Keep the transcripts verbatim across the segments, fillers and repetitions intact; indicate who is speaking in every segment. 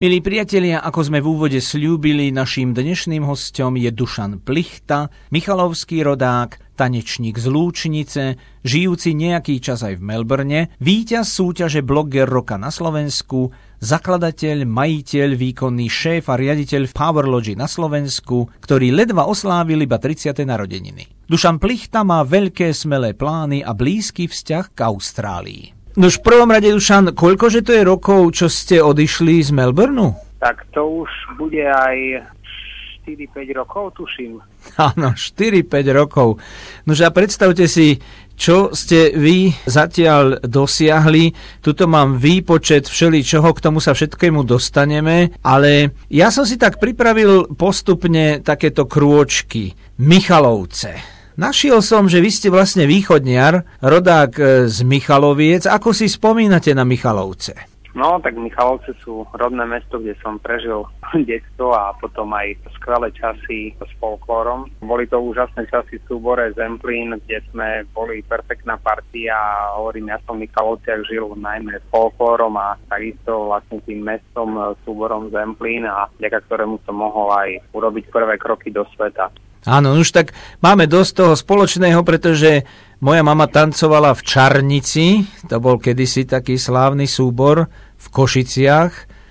Speaker 1: Milí priatelia, ako sme v úvode sľúbili, naším dnešným hosťom je Dušan Plichta, michalovský rodák, tanečník z Lúčnice, žijúci nejaký čas aj v Melbourne, víťaz súťaže Blogger roka na Slovensku, zakladateľ, majiteľ, výkonný šéf a riaditeľ v Power Lodge na Slovensku, ktorý ledva oslávil iba tridsiate narodeniny. Dušan Plichta má veľké smelé plány a blízky vzťah k Austrálii. Nož v prvom rade, Dušan, koľkože to je rokov, čo ste odišli z Melbourneu?
Speaker 2: Tak to už bude aj štyri päť rokov, tuším.
Speaker 1: Áno, štyri päť rokov. Nož a predstavte si, čo ste vy zatiaľ dosiahli. Tuto mám výpočet všeličoho, k tomu sa všetkému dostaneme, ale ja som si tak pripravil postupne takéto krôčky. Michalovce. Našiel som, že vy ste vlastne východniar, rodák z Michaloviec. Ako si spomínate na Michalovce?
Speaker 2: No, tak Michalovce sú rodné mesto, kde som prežil detstvo a potom aj skvelé časy s folklórom. Boli to úžasné časy v súbore Zemplín, kde sme boli perfektná partia a hovorím, ja som v Michalovciach žil najmä folklórom a takisto vlastne tým mestom, súborom Zemplín, a vďaka ktorému som mohol aj urobiť prvé kroky do sveta.
Speaker 1: Áno, už tak máme dosť toho spoločného, pretože moja mama tancovala v Čarnici, to bol kedysi taký slávny súbor v Košiciach,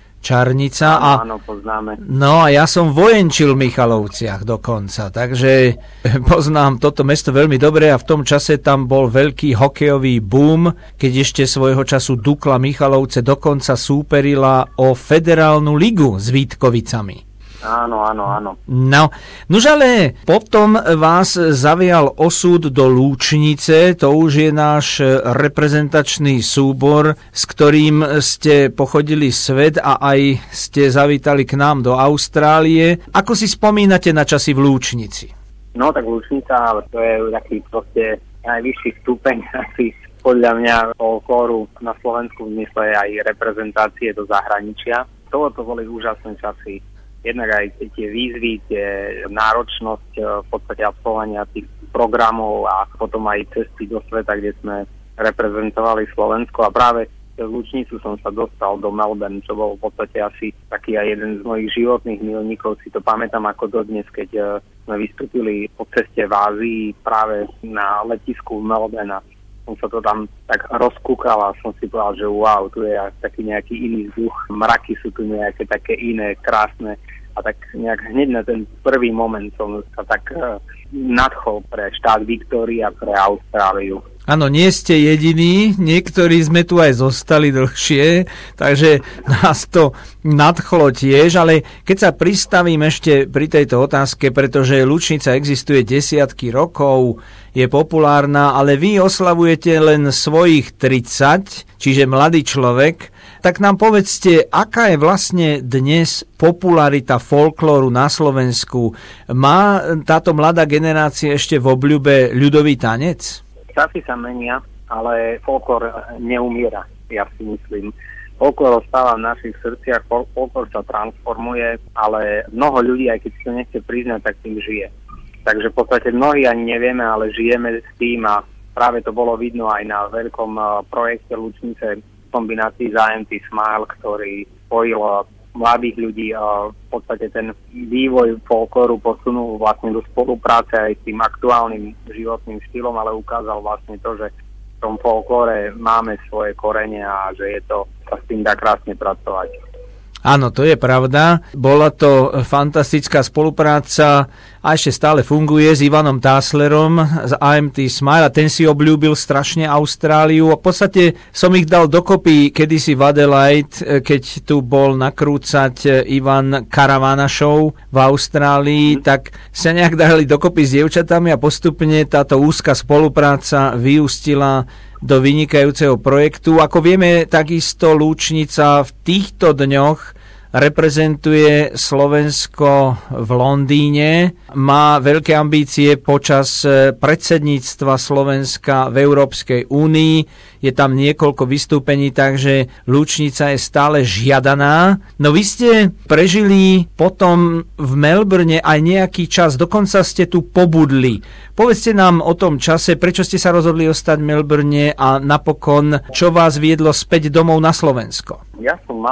Speaker 1: Čarnica.
Speaker 2: Áno, a, áno, poznáme.
Speaker 1: No a ja som vojenčil v Michalovciach dokonca, takže poznám toto mesto veľmi dobre a v tom čase tam bol veľký hokejový boom, keď ešte svojho času Dukla Michalovce dokonca súperila o federálnu ligu s Vítkovicami.
Speaker 2: Áno, áno, áno.
Speaker 1: No, nuž ale potom vás zavial osud do Lúčnice, to už je náš reprezentačný súbor, s ktorým ste pochodili svet a aj ste zavítali k nám do Austrálie. Ako si spomínate na časy v Lúčnici?
Speaker 2: No, tak Lúčnica, to je taký proste najvyšší stupeň asi podľa mňa folklóru na Slovensku v zmysle aj reprezentácie do zahraničia. To, to boli úžasné časy. Jednak aj tie výzvy, tie náročnosť v podstate absolvovania tých programov a potom aj cesty do sveta, kde sme reprezentovali Slovensko. A práve z Lúčnicu som sa dostal do Melbourne, čo bol v podstate asi taký aj jeden z mojich životných milníkov. Si to pamätám ako dodnes, keď sme vystúpili po ceste v Ázii práve na letisku v Melbourne. Som sa to tam tak rozkúkal a som si povedal, že wow, tu je taký nejaký iný vzduch, mraky sú tu nejaké také iné, krásne. A tak nejak hneď na ten prvý moment som sa tak uh, nadchol pre štát Viktória, pre Austráliu.
Speaker 1: Áno, nie ste jediní, niektorí sme tu aj zostali dlhšie, takže nás to nadchlo tiež, ale keď sa pristavím ešte pri tejto otázke, pretože Lúčnica existuje desiatky rokov, je populárna, ale vy oslavujete len svojich tridsať, čiže mladý človek, tak nám povedzte, aká je vlastne dnes popularita folklóru na Slovensku? Má táto mladá generácia ešte v obľúbe ľudový tanec?
Speaker 2: Časy sa menia, ale folklór neumiera, ja si myslím. Folklór ostáva v našich srdciach, folklór sa transformuje, ale mnoho ľudí, aj keď si to nechce priznať, tak tým žije. Takže v podstate mnohí ani nevieme, ale žijeme s tým a práve to bolo vidno aj na veľkom projekte Lúčnice v kombinácii s á em té Smile, ktorý spojil mladých ľudí a v podstate ten vývoj folklóru posunul vlastne do spolupráce aj s tým aktuálnym životným štýlom, ale ukázal vlastne to, že v tom folklóre máme svoje korene a že je to, sa s tým dá krásne pracovať.
Speaker 1: Áno, to je pravda. Bola to fantastická spolupráca a ešte stále funguje s Ivanom Táslerom z á em té Smile a ten si obľúbil strašne Austráliu a v podstate som ich dal dokopy kedysi v Adelaide, keď tu bol nakrúcať Ivan Caravana Show v Austrálii, mm. tak sa nejak dali dokopy s dievčatami a postupne táto úzka spolupráca vyústila do vynikajúceho projektu. Ako vieme, takisto Lúčnica v týchto dňoch reprezentuje Slovensko v Londýne, má veľké ambície počas predsedníctva Slovenska v Európskej únii, je tam niekoľko vystúpení, takže Lúčnica je stále žiadaná. No vy ste prežili potom v Melbourne aj nejaký čas, dokonca ste tu pobudli. Povedzte nám o tom čase, prečo ste sa rozhodli ostať v Melbourne a napokon, čo vás viedlo späť domov na Slovensko?
Speaker 2: Ja som mal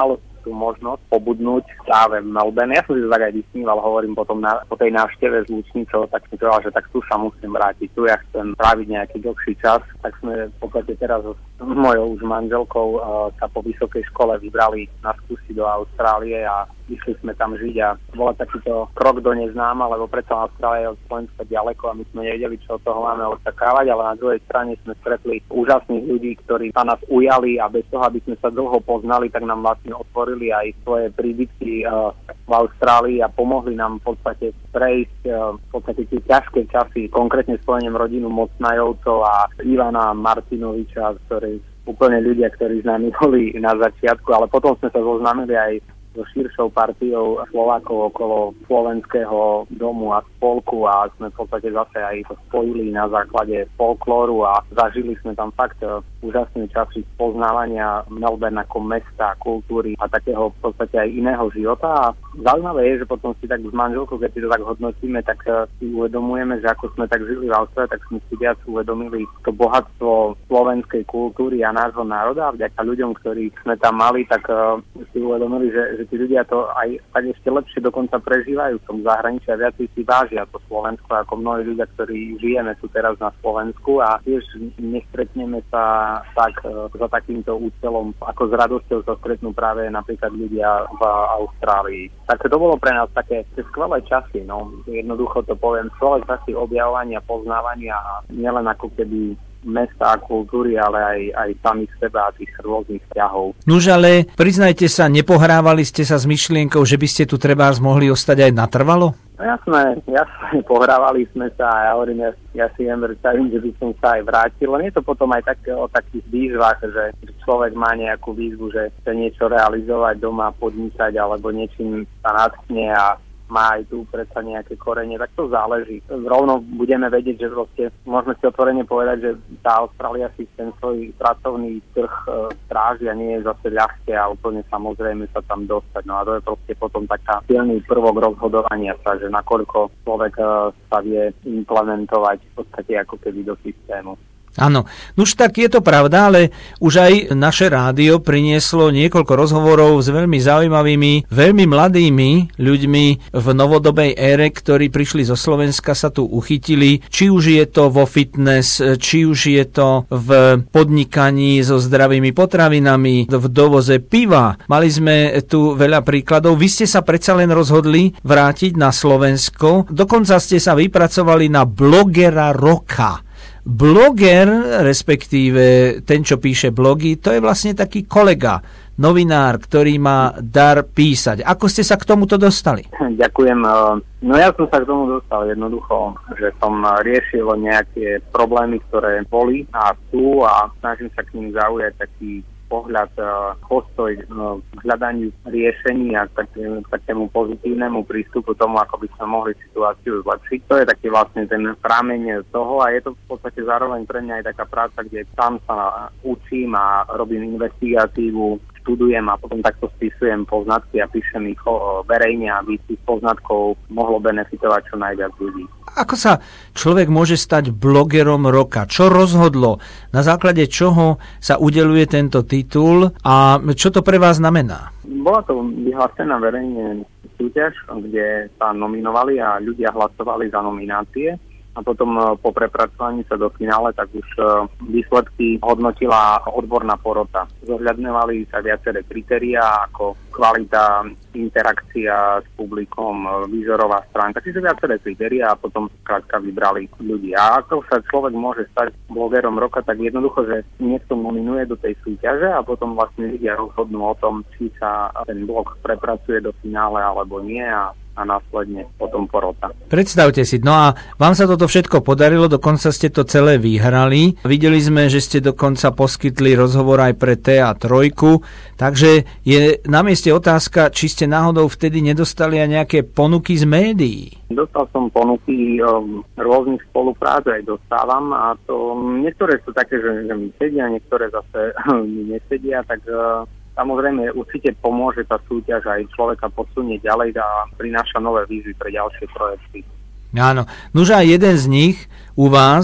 Speaker 2: tú možnosť pobudnúť práve v Melbourne. Ja som si to tak aj vysníval, hovorím potom na, po tej návšteve s Lučnicou, tak som povedal, že tak tu sa musím vrátiť, tu ja chcem tráviť nejaký dlhší čas, tak sme v podstate teraz s mojou už manželkou uh, sa po vysokej škole vybrali na skúsi do Austrálie a išli sme tam žiť a bol takýto krok do neznáma, lebo predsa Austrália je od Slovenska ďaleko a my sme nevedeli, čo od toho máme očakávať, ale na druhej strane sme stretli úžasných ľudí, ktorí sa nás ujali a bez toho, aby sme sa dlho poznali, tak nám vlastne otvorili aj svoje príbytky uh, v Austrálii a pomohli nám v podstate prejsť uh, v podstate tie ťažké časy, konkrétne spojeniem rodinu Mocnajovcov a Ivana Martinoviča, ktorí úplne ľudia, ktorí s nami boli na začiatku, ale potom sme sa zoznámili aj so širšou partiou Slovákov okolo slovenského domu a spolku a sme v podstate zase aj to spojili na základe folklóru a zažili sme tam fakt úžasné časy spoznávania Melbourne ako mesta, kultúry a takého v podstate aj iného života. A zaujímavé je, že potom si tak s manželkou, keď si to tak hodnotíme, tak si uvedomujeme, že ako sme tak žili v Austrálii, tak sme si viac uvedomili to bohatstvo slovenskej kultúry a nášho národa a vďaka ľuďom, ktorých sme tam mali, tak si uvedomili, že že tí ľudia to aj tak ešte lepšie dokonca prežívajú v tom zahraničí a viacej si vážia to Slovensko ako mnohí ľudia, ktorí žijeme tu teraz na Slovensku a tiež nestretneme sa tak za takýmto účelom, ako s radosťou sa stretnú práve napríklad ľudia v Austrálii. Tak to bolo pre nás také skvelé časy, no jednoducho to poviem, skvelé časy objavovania, poznávania a nielen ako keby mesta a kultúry, ale aj, aj samých seba a tých rôznych vzťahov.
Speaker 1: Nuž ale, priznajte sa, nepohrávali ste sa s myšlienkou, že by ste tu trebárs mohli ostať aj natrvalo?
Speaker 2: No jasné, jasné, pohrávali sme sa a ja hovorím, ja, ja si viem predstaviť, že by som sa aj vrátil, len je to potom aj tak, o takých výzvach, že človek má nejakú výzvu, že chce niečo realizovať doma, podnikať alebo niečím sa natkne a má aj tu predsa nejaké korene, tak to záleží. Rovno budeme vedieť, že proste môžeme si otvorene povedať, že tá Austrália si ten svoj pracovný trh e, stráži a nie je zase ľahké a úplne samozrejme sa tam dostať. No a to je proste potom taká silný prvok rozhodovania sa, že nakoľko človek e, sa vie implementovať v podstate ako keby do systému.
Speaker 1: Áno, nuž tak je to pravda, ale už aj naše rádio prinieslo niekoľko rozhovorov s veľmi zaujímavými, veľmi mladými ľuďmi v novodobej ére, ktorí prišli zo Slovenska, sa tu uchytili, či už je to vo fitness, či už je to v podnikaní so zdravými potravinami, v dovoze piva. Mali sme tu veľa príkladov. Vy ste sa predsa len rozhodli vrátiť na Slovensko, dokonca ste sa vypracovali na blogera roka. Bloger, respektíve ten, čo píše blogy, to je vlastne taký kolega, novinár, ktorý má dar písať. Ako ste sa k tomuto dostali?
Speaker 2: Ďakujem. No ja som sa k tomu dostal jednoducho, že som riešil nejaké problémy, ktoré boli a sú a snažím sa k ním zaujať taký pohľad, postoj k hľadaniu riešení a k takému pozitívnemu prístupu tomu, ako by sme mohli situáciu zlepšiť. To je taký vlastne ten prameň toho a je to v podstate zároveň pre mňa aj taká práca, kde sám sa učím a robím investigatívu, študujem a potom takto spisujem poznatky a píšem ich verejne, aby z tých poznatkov mohlo benefitovať čo najviac ľudí.
Speaker 1: Ako sa človek môže stať blogerom roka? Čo rozhodlo? Na základe čoho sa udeľuje tento titul a čo to pre vás znamená?
Speaker 2: Bola to vyhlásená verejne súťaž, kde sa nominovali a ľudia hlasovali za nominácie. A potom po prepracovaní sa do finále, tak už výsledky hodnotila odborná porota. Zohľadňovali sa viaceré kritériá, ako kvalita, interakcia s publikom, výzorová stránka, čiže viaceré kritériá a potom krátka vybrali ľudí. A ako sa človek môže stať blogerom roka, tak jednoducho, že niekto nominuje do tej súťaže a potom vlastne ľudia rozhodnú o tom, či sa ten blog prepracuje do finále alebo nie a a následne potom porota.
Speaker 1: Predstavte si, no a vám sa toto všetko podarilo, dokonca ste to celé vyhrali. Videli sme, že ste dokonca poskytli rozhovor aj pre té á tri, takže je na mieste otázka, či ste náhodou vtedy nedostali aj nejaké ponuky z médií.
Speaker 2: Dostal som ponuky um, rôznych spoluprác, aj dostávam a to niektoré sú také, že, že mi sedia, niektoré zase mi nesedia, tak uh, samozrejme, určite pomôže tá súťaž aj človeka posunie ďalej a prináša nové výzvy pre ďalšie projekty.
Speaker 1: Áno. Nože aj jeden z nich u vás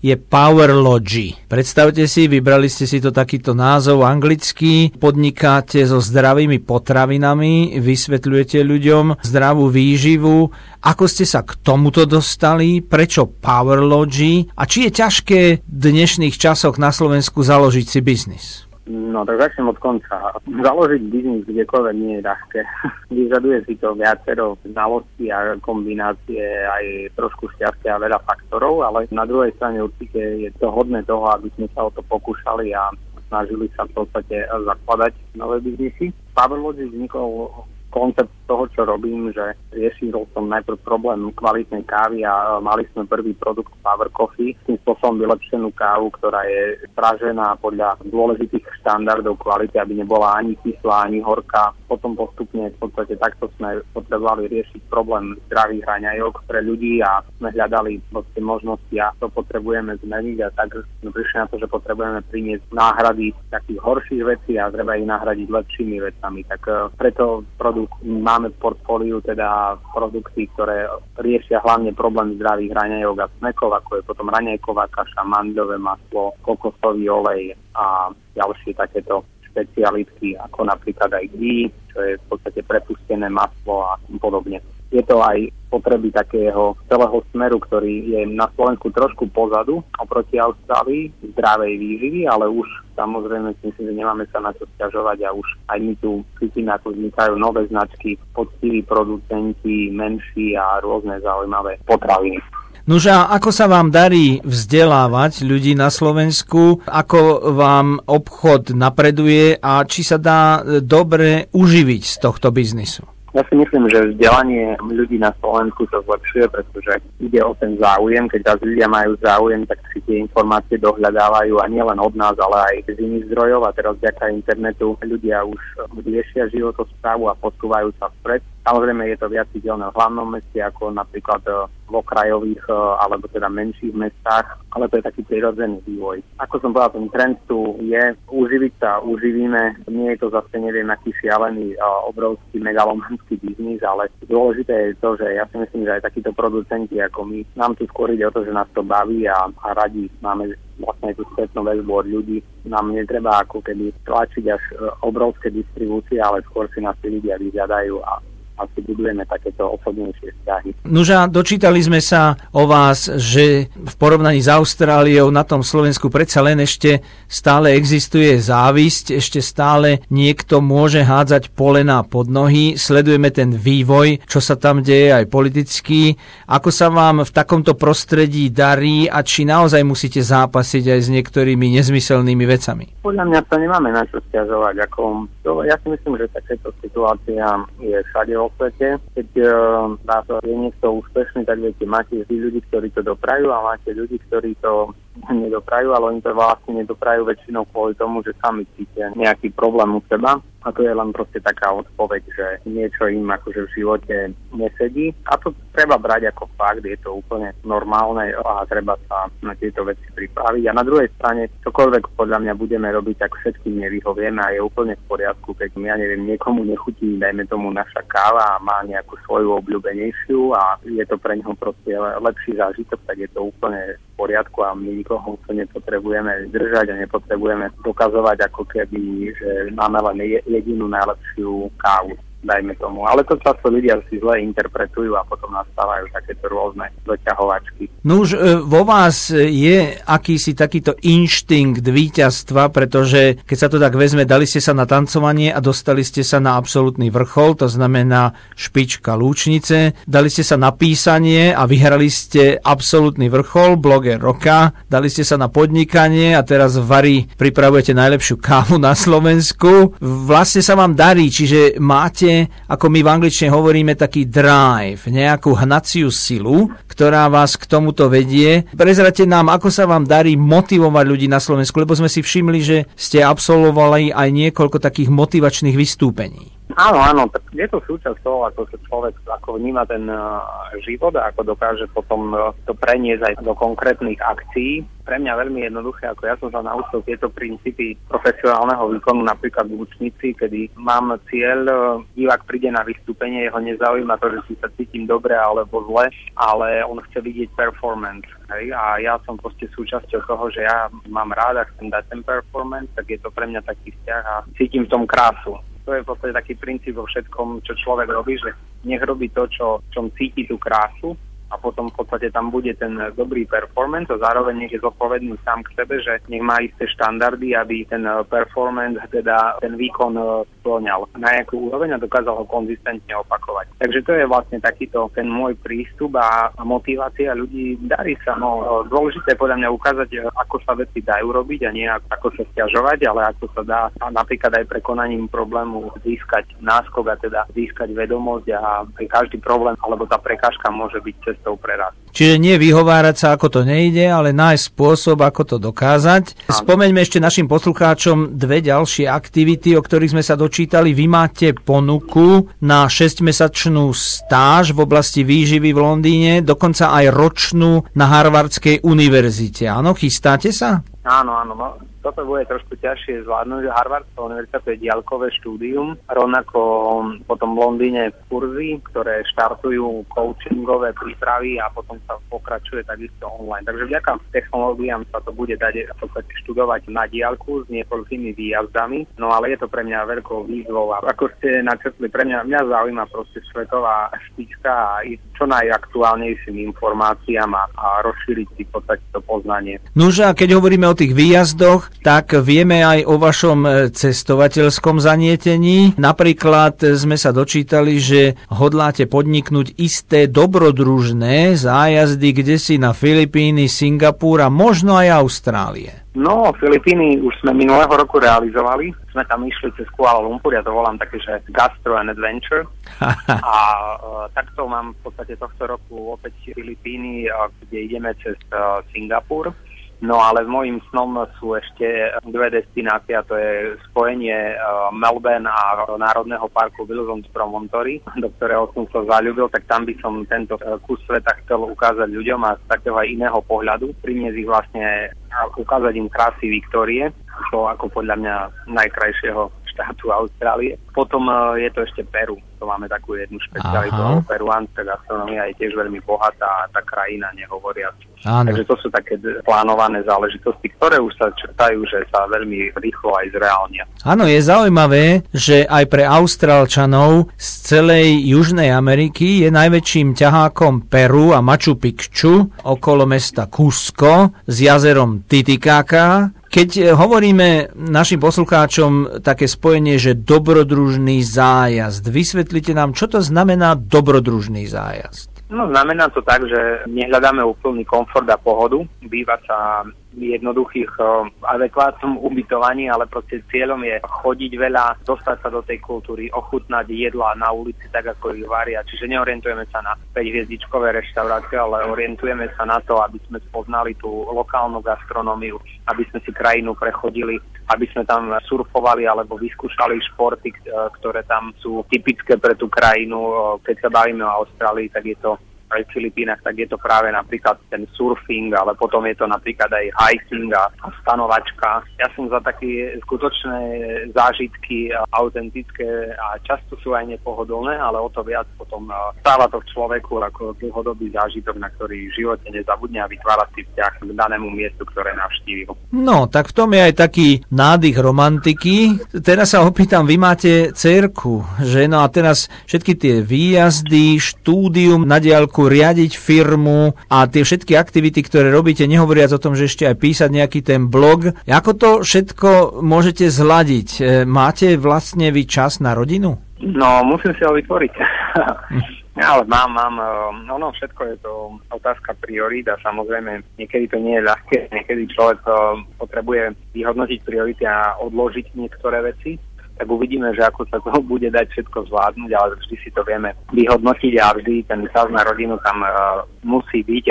Speaker 1: je Powerlogy. Predstavte si, vybrali ste si to takýto názov anglický, podnikáte so zdravými potravinami, vysvetľujete ľuďom zdravú výživu. Ako ste sa k tomuto dostali? Prečo Powerlogy? A či je ťažké v dnešných časoch na Slovensku založiť si biznis?
Speaker 2: No tak začnem od konca. Založiť biznis kdekoľvek nie je ľahké. Vyžaduje si to viacero znalostí a kombinácie, aj trošku šťastia a veľa faktorov, ale na druhej strane určite je to hodné toho, aby sme sa o to pokúšali a snažili sa v podstate zakladať nové biznisy. Powerlogy vznikol koncept toho, čo robím, že riešil som najprv problém kvalitnej kávy a mali sme prvý produkt Power Coffee, s tým spôsobom vylepšenú kávu, ktorá je pražená podľa dôležitých štandardov kvality, aby nebola ani kyslá, ani horká. Potom postupne v podstate takto sme potrebovali riešiť problém zdravých raňajok pre ľudí a sme hľadali možnosti a to potrebujeme zmeniť a tak sme prišli na to, že potrebujeme priniesť náhrady takých horších vecí a treba ich nahradiť lepšími vecami. Tak preto produkt máme v portfóliu teda produkty, ktoré riešia hlavne problém zdravých raňajok a smekov, ako je potom raňajková kaša, mandľové maslo, kokosový olej a ďalšie takéto špecialitky, ako napríklad aj ghee, čo je v podstate prepustené maslo a podobne. Je to aj potreby takého celého smeru, ktorý je na Slovensku trošku pozadu oproti Austrálii, zdravej výživy, ale už samozrejme si myslím, že nemáme sa na čo sťažovať a už aj my tu cítime, ako vznikajú nové značky, poctiví producenti, menší a rôzne zaujímavé potraviny.
Speaker 1: Nuža, ako sa vám darí vzdelávať ľudí na Slovensku? Ako vám obchod napreduje a či sa dá dobre uživiť z tohto biznisu?
Speaker 2: Ja si myslím, že vzdelanie ľudí na Slovensku sa zlepšuje, pretože ide o ten záujem. Keď raz ľudia majú záujem, tak si tie informácie dohľadávajú a nielen od nás, ale aj z iných zdrojov. A teraz vďaka internetu ľudia už riešia životosprávu a posúvajú sa vpred. Samozrejme je to viac viditeľné v hlavnom meste ako napríklad v okrajových alebo teda menších mestách, ale to je taký prirodzený vývoj. Ako som povedal, ten trend tu je, uživiť sa, uživíme, nie je to zase neviem aký šialený, obrovský megalomanský biznis, ale dôležité je to, že ja si myslím, že aj takíto producenti ako my, nám tu skôr ide o to, že nás to baví a, a radi máme vlastne tú spätnú väzbu od ľudí. Nám netreba ako keby tlačiť až obrovské distribúcie, ale skôr si nás tí ľudia vyžiadajú a asi budujeme takéto osobnejšie vzťahy.
Speaker 1: Nuža, dočítali sme sa o vás, že v porovnaní s Austráliou na tom Slovensku predsa len ešte stále existuje závisť, ešte stále niekto môže hádzať polená pod nohy. Sledujeme ten vývoj, čo sa tam deje aj politicky. Ako sa vám v takomto prostredí darí a či naozaj musíte zápasiť aj s niektorými nezmyselnými vecami?
Speaker 2: Podľa mňa sa nemáme na čo sťažovať. Ako, ja si myslím, že takéto situácia je všade vo svete. Keď uh, je niekto úspešný, tak viete, máte vždy ľudí, ktorí to doprajú a máte ľudí, ktorí to nedoprajú, ale oni to vlastne nedoprajú väčšinou kvôli tomu, že sami cítia nejaký problém u seba. A to je len proste taká odpoveď, že niečo im akože v živote nesedí. A to treba brať ako fakt, je to úplne normálne a treba sa na tieto veci pripraviť. A na druhej strane, čokoľvek podľa mňa budeme robiť, tak všetkým nevyhovieme a je úplne v poriadku, keď ja neviem, niekomu nechutí, dajme tomu naša káva a má nejakú svoju obľúbenejšiu a je to pre neho proste lepší zážitok, tak je to úplne v poriadku a my nikoho to nepotrebujeme držať a nepotrebujeme dokazovať ako keby, že máme len jedinú najlepšiu kávu, dajme tomu. Ale to často ľudia si zle interpretujú a potom nastávajú takéto rôzne doťahovačky.
Speaker 1: No už vo vás je akýsi takýto inštinkt víťazstva, pretože keď sa to tak vezme, dali ste sa na tancovanie a dostali ste sa na absolútny vrchol, to znamená špička Lúčnice. Dali ste sa na písanie a vyhrali ste absolútny vrchol, bloger roka. Dali ste sa na podnikanie a teraz v Vari pripravujete najlepšiu kávu na Slovensku. Vlastne sa vám darí, čiže máte, ako my v angličtine hovoríme, taký drive, nejakú hnaciu silu, ktorá vás k tomuto vedie. Prezrate nám, ako sa vám darí motivovať ľudí na Slovensku, lebo sme si všimli, že ste absolvovali aj niekoľko takých motivačných vystúpení.
Speaker 2: Áno, áno, tak je to súčasť toho, ako sa človek ako vníma ten uh, život a ako dokáže potom uh, to preniesť aj do konkrétnych akcií. Pre mňa veľmi jednoduché, ako ja som sa naučil tieto princípy profesionálneho výkonu, napríklad v Lučnici, kedy mám cieľ, uh, divák príde na vystúpenie, jeho nezaujíma to, že si sa cítim dobre alebo zle, ale on chce vidieť performance. Hej? A ja som proste súčasťou toho, že ja mám rád a chcem dať ten performance, tak je to pre mňa taký vzťah a cítim v tom krásu. To je v podstate taký princíp vo všetkom, čo človek robí, že nech robí to, čo, čom cíti tú krásu a potom v podstate tam bude ten dobrý performance a zároveň nech je zodpovedný sám k sebe, že nech má isté štandardy, aby ten performance, teda ten výkon spĺňal na nejakú úroveň a dokázal ho konzistentne opakovať. Takže to je vlastne takýto ten môj prístup a motivácia ľudí. Darí sa, no dôležité podľa mňa ukázať, ako sa veci dajú robiť a nie ako sa sťažovať, ale ako sa dá napríklad aj prekonaním problému získať náskok a teda získať vedomosť a každý problém alebo tá prekážka môže byť cez
Speaker 1: Čiže nie vyhovárať sa, ako to nejde, ale nájsť spôsob, ako to dokázať. Spomeňme ešte našim poslucháčom dve ďalšie aktivity, o ktorých sme sa dočítali. Vy máte ponuku na šesťmesačnú stáž v oblasti výživy v Londýne, dokonca aj ročnú na Harvardskej univerzite. Áno, chystáte sa?
Speaker 2: Áno, áno, no, toto bude trošku ťažšie zvládnuť. Harvardská univerzita to je diaľkové štúdium, rovnako potom v Londýne kurzy, ktoré štartujú coachingové prípravy a potom sa pokračuje takisto online. Takže vďaka technológiám sa to bude dať v podstate študovať na diaľku s niekoľkými výjazdami, no ale je to pre mňa veľkou výzvou a ako ste načrtli, pre mňa, mňa zaujíma proste svetová špička a ísť čo najaktuálnejším informáciám a, a rozšíriť si v podstate to poznanie.
Speaker 1: Nože, a keď hovoríme o tých výjazdoch, tak vieme aj o vašom cestovateľskom zanietení. Napríklad sme sa dočítali, že hodláte podniknúť isté dobrodružné zájazdy kdesi na Filipíny, Singapur a možno aj Austrálie.
Speaker 2: No, Filipíny už sme minulého roku realizovali. Sme tam išli cez Kuala Lumpur, ja to volám také, že Gastro and Adventure. a uh, takto mám v podstate tohto roku opäť Filipíny, uh, kde ideme cez uh, Singapur. No ale môjim snom sú ešte dve destinácie, a to je spojenie uh, Melbourne a Národného parku Wilson's Promontory, do ktorého som sa zaľúbil, tak tam by som tento uh, kus sveta chcel ukázať ľuďom a z takého aj iného pohľadu, priniesť ich vlastne a ukázať im krásy Viktórie, čo ako podľa mňa najkrajšieho štátu Austrálie. Potom uh, je to ešte Peru. To máme takú jednu špecialitu. Peruánska gastronomia je tiež veľmi bohatá a tá krajina nehovoria. Áno. Takže to sú také plánované záležitosti, ktoré už sa črtajú, že sa veľmi rýchlo aj zreálnia.
Speaker 1: Áno, je zaujímavé, že aj pre Austrálčanov z celej Južnej Ameriky je najväčším ťahákom Peru a Machu Picchu okolo mesta Cusco s jazerom Titicaca. Keď hovoríme našim poslucháčom také spojenie, že dobrodružný zájazd, vysvetlite nám, čo to znamená dobrodružný zájazd?
Speaker 2: No, znamená to tak, že nehľadáme úplný komfort a pohodu. Býva sa v jednoduchých, adekvátnom ubytovaní, ale proste cieľom je chodiť veľa, dostať sa do tej kultúry, ochutnať jedlá na ulici tak, ako ich varia. Čiže neorientujeme sa na päťhviezdičkové reštaurácie, ale orientujeme sa na to, aby sme spoznali tú lokálnu gastronómiu, aby sme si krajinu prechodili, aby sme tam surfovali alebo vyskúšali športy, ktoré tam sú typické pre tú krajinu. Keď sa bavíme o Austrálii, tak je to aj v Filipínach, tak je to práve napríklad ten surfing, ale potom je to napríklad aj hiking a stanovačka. Ja som za také skutočné zážitky autentické a často sú aj nepohodlné, ale o to viac potom stáva to v človeku ako dlhodobý zážitok, na ktorý v živote nezabudne a vytvára si vzťah k danému miestu, ktoré navštívil.
Speaker 1: No, tak v tom je aj taký nádych romantiky. Teraz sa opýtam, vy máte dcérku, že? No a teraz všetky tie výjazdy, štúdium na diaľku, riadiť firmu a tie všetky aktivity, ktoré robíte, nehovoriac o tom, že ešte aj písať nejaký ten blog. Ako to všetko môžete zladiť? Máte vlastne vy čas na rodinu?
Speaker 2: No, musím si ho vytvoriť. Ale mám, mám, ono všetko je to otázka priorít a samozrejme niekedy to nie je ľahké, niekedy človek potrebuje vyhodnotiť priority a odložiť niektoré veci. Tak uvidíme, že ako sa to bude dať všetko zvládnuť, ale vždy si to vieme vyhodnotiť a vždy ten čas na rodinu tam uh, musí byť a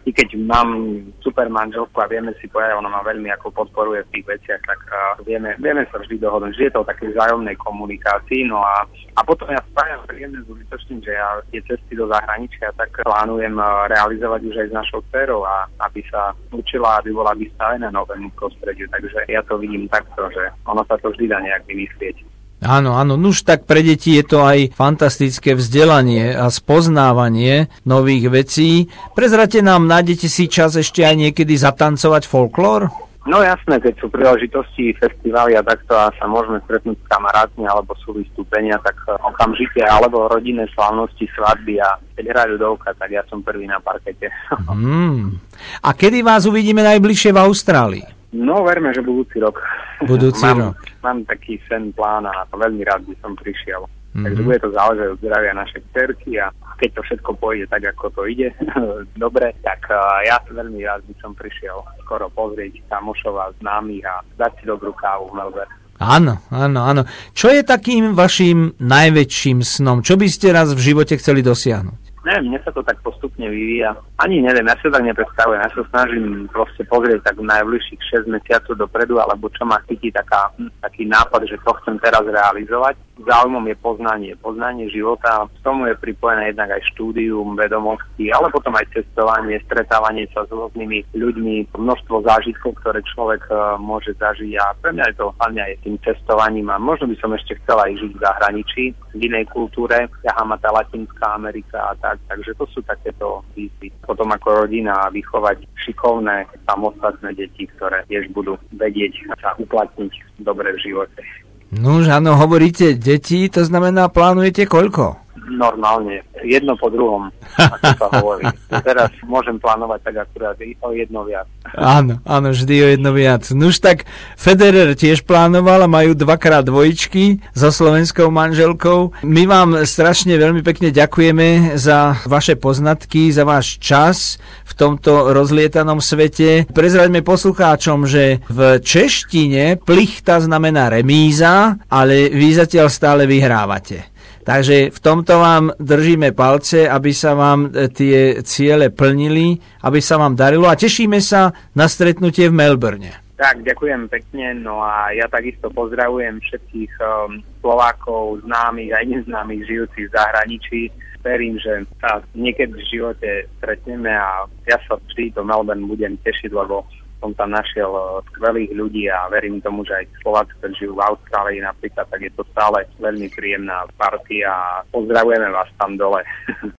Speaker 2: i keď mám super manželku a vieme si povedať, ona ma veľmi ako podporuje v tých veciach, tak uh, vieme, vieme sa vždy dohodnúť, že je to o takej vzájomnej komunikácii, no a, a potom ja spájam príjemne s užitočným, že ja tie cesty do zahraničia tak plánujem uh, realizovať už aj s našou dcerou, a aby sa učila, aby bola vystavená novému prostrediu, takže ja to vidím takto, že ono sa to vždy dá nejak vymyslieť.
Speaker 1: Áno, áno, nuž tak pre deti je to aj fantastické vzdelanie a spoznávanie nových vecí. Prezrate nám, nájdete si čas ešte aj niekedy zatancovať folklór?
Speaker 2: No jasné, keď sú príležitosti, festivály a takto a sa môžeme stretnúť s kamarátmi alebo sú vystúpenia, tak okamžite, alebo rodinné slávnosti, svadby a keď hrajú dovka, tak ja som prvý na parkete. Hmm.
Speaker 1: A kedy vás uvidíme najbližšie v Austrálii?
Speaker 2: No, verme, že budúci rok.
Speaker 1: Budúci
Speaker 2: mám,
Speaker 1: rok.
Speaker 2: Mám taký sen, plán a veľmi rád by som prišiel. Mm-hmm. Takže bude to záležať od zdravia našej dcerky a keď to všetko pôjde tak, ako to ide, dobre, tak uh, ja veľmi rád by som prišiel skoro pozrieť kamošov a známych a dať si dobrú kávu v Melbourne.
Speaker 1: Áno, áno, áno. Čo je takým vašim najväčším snom? Čo by ste raz v živote chceli dosiahnuť?
Speaker 2: Neviem, mne sa to tak postupne vyvíja. Ani neviem, ja sa tak nepredstavujem. Ja sa snažím proste pozrieť tak najbližších šesť mesiacov dopredu, alebo čo ma chytí taká, taký nápad, že to chcem teraz realizovať. Záujmom je poznanie, poznanie života. K tomu je pripojené jednak aj štúdium, vedomosti, ale potom aj cestovanie, stretávanie sa s rôznymi ľuďmi, množstvo zážitkov, ktoré človek uh, môže zažiť. A pre mňa je to hlavne aj tým cestovaním a možno by som ešte chcela aj žiť v zahraničí, v inej kultúre. Ťahá ma tá Latinská Amerika a tak, takže to sú takéto výzvy. Potom ako rodina vychovať šikovné, samostatné deti, ktoré tiež budú vedieť sa uplatniť dobre v živote.
Speaker 1: Nož, áno, hovoríte deti, to znamená, plánujete koľko?
Speaker 2: Normálne, jedno po druhom, ako sa hovorí. Teraz môžem plánovať tak akurát o jedno viac.
Speaker 1: Áno, áno, vždy o jedno viac. Nuž tak, Federer tiež plánoval a majú dvakrát dvojičky so slovenskou manželkou. My vám strašne veľmi pekne ďakujeme za vaše poznatky, za váš čas v tomto rozlietanom svete. Prezraďme poslucháčom, že v češtine plichta znamená remíza, ale vy zatiaľ stále vyhrávate. Takže v tomto vám držíme palce, aby sa vám tie ciele plnili, aby sa vám darilo a tešíme sa na stretnutie v Melbourne.
Speaker 2: Tak, ďakujem pekne, no a ja takisto pozdravujem všetkých um, Slovákov, známych aj neznámych žijúcich v zahraničí. Verím, že sa niekedy v živote stretneme a ja sa vždy do Melbourne budem tešiť, lebo som tam našiel skvelých ľudí a verím tomu, že aj Slováci, ktorí žijú v Austrálii napríklad, tak je to stále veľmi príjemná partia a pozdravujeme vás tam dole.